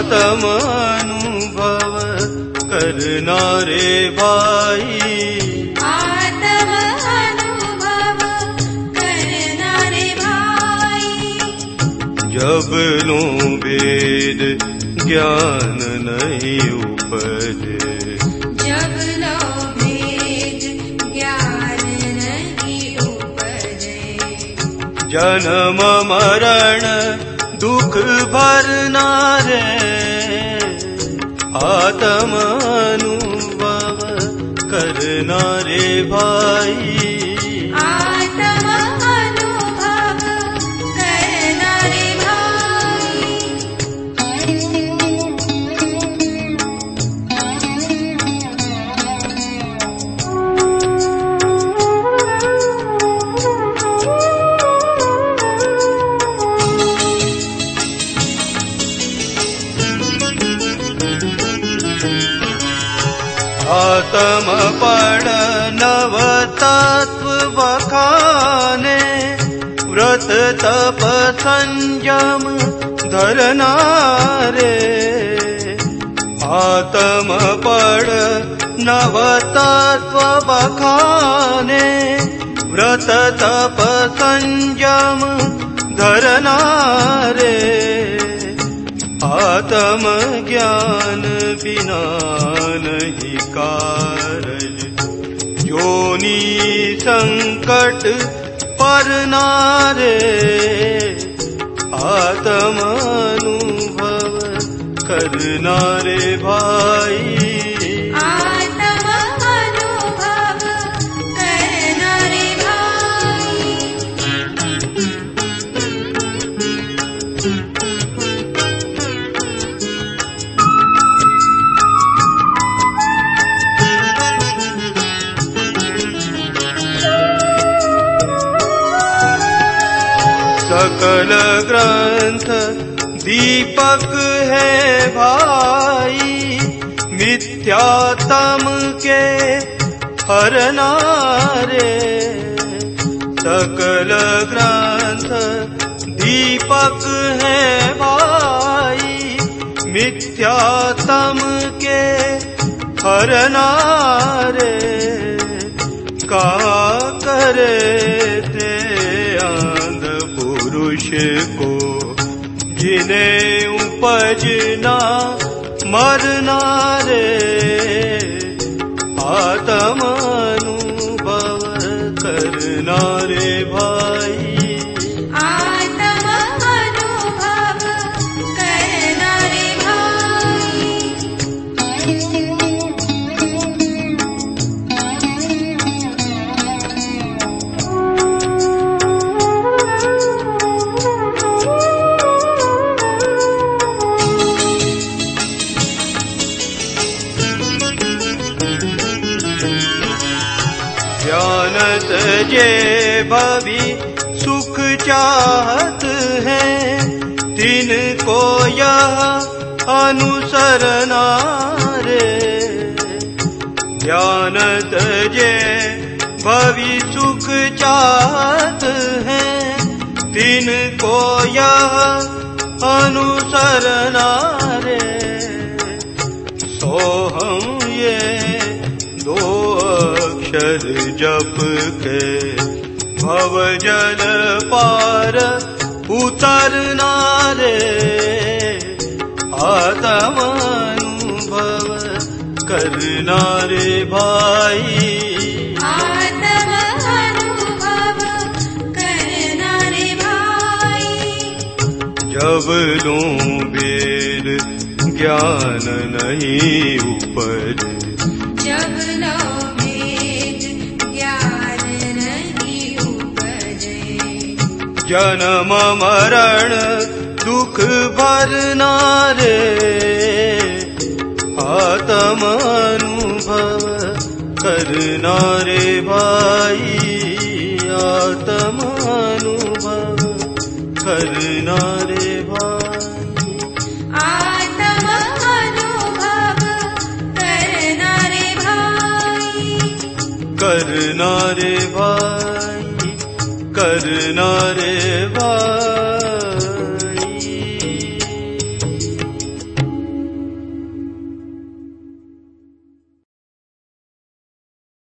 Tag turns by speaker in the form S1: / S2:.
S1: आत्मानुभव करना रे भाई,
S2: आत्मानुभव करना रे भाई।
S1: जब लो वेद ज्ञान नहीं उपजे,
S2: जब लो वेद ज्ञान नहीं उपजे।
S1: जन्म मरण दुख भरना रे, आत्मानुभव करना रे भाई,
S2: आत्मानुभव करना रे भाई।
S1: आत्मपण नव तत्व बखाने, व्रत तप संयम धरना रे। आत्मपण नव तत्व बखाने, व्रत तप संयम धरना रे। आत्म ज्ञान बिना नहीं कारज, योनि संकट परना रे। आत्मानुभव करना रे भाई,
S2: आत्मानुभव करना रे भाई।
S1: सकल ग्रंथ दीपक है भाई, मिथ्यात्म के हरना रे। सकल ग्रंथ दीपक है भाई, मिथ्यात्म के हरना रे। का करे थे पुरुष को, जिन्हें उपजना मरना रे। आत्मानुभव करना रे भाई,
S2: आत्मानुभव करना रे भाई।
S1: ज्ञानत जे भवि सुख चाहत है, तिनको यह अनुसरना रे। ज्ञानत जे भवि सुख चाहत है, तिनको यह अनुसरना रे। सोहम ये दो अक्षर जप के, भव जल पार उतरना रे। आत्मानुभव करना रे भाई,
S2: आत्मानुभव करना रे भाई।
S1: जब लो वेद ज्ञान नहीं उपजे,
S2: जब लो वेद ज्ञान नहीं उपजे।
S1: जन्म मरण दुख भरना रे। आत्मानुभव करना रे भाई, आत्मानुभव करना रे भाई,
S2: आत्मानुभव करना रे भाई।
S1: करना रे भाई, करना रे भाई।